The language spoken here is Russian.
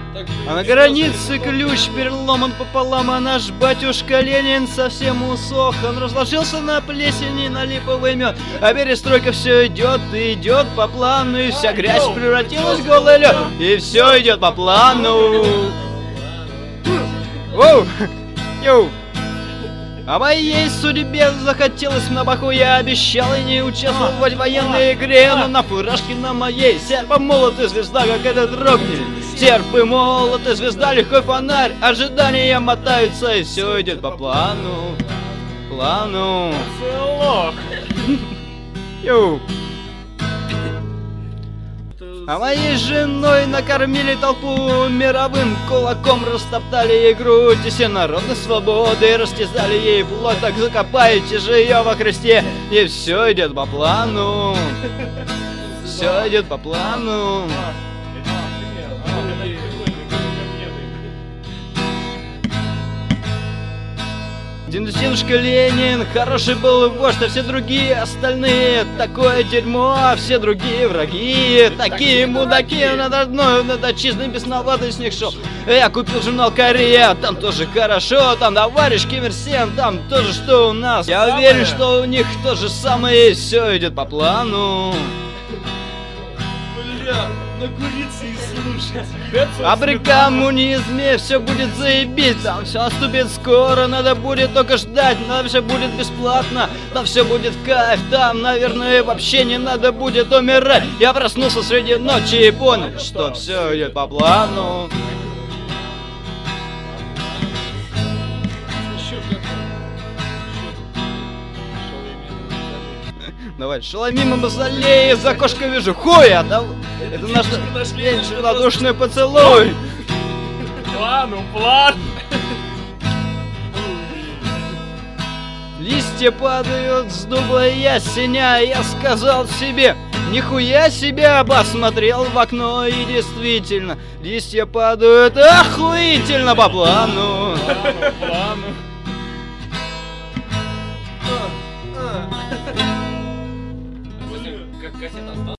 А на границе ключ переломан пополам, а наш батюшка Ленин совсем усох. Он разложился на плесени, на липовый мед, а перестройка все идет и идет по плану, и вся грязь превратилась в голый лед, и все идет по плану. Воу! Йоу! А моей судьбе захотелось на боку, я обещал и не участвовать в военной игре, но на фуражке на моей серп, молот и звезда, как это дрогнет. Серп и молот и звезда, легкой фонарь, ожидания мотаются, и все идет по плану. Плану. Йоу! А моей женой накормили толпу мировым кулаком, растоптали ей грудь и всенародной свободы, растязали ей плоть, так закопаете же ее во Христе, и все идет по плану. Все идет по плану. Дедушка Ленин хороший был вождь, а все другие остальные такое дерьмо, а все другие враги, такие мудаки. Надо одной, надо честный, бесноватый с них шел. Я купил журнал Корея, там тоже хорошо, там товарищ Ким Ир Сен, там тоже что у нас. Я уверен, что у них то же самое, и все идет по плану. Бля, накуриться и слушать. А при коммунизме все будет заебись, там все наступит скоро, надо будет только ждать, там все будет бесплатно, там все будет в кайф, там, наверное, вообще не надо будет умирать. Я проснулся среди ночи и понял, что все идет по плану. Давай, шаломимо мавзолей, из окошка вижу хуя, да? Это наш ладушный поцелуй. План. Листья падают с дуба ясеня, я сказал себе, нихуя себе, посмотрел в окно, и действительно, листья падают охуительно по плану. Плану. Как кассета осталась?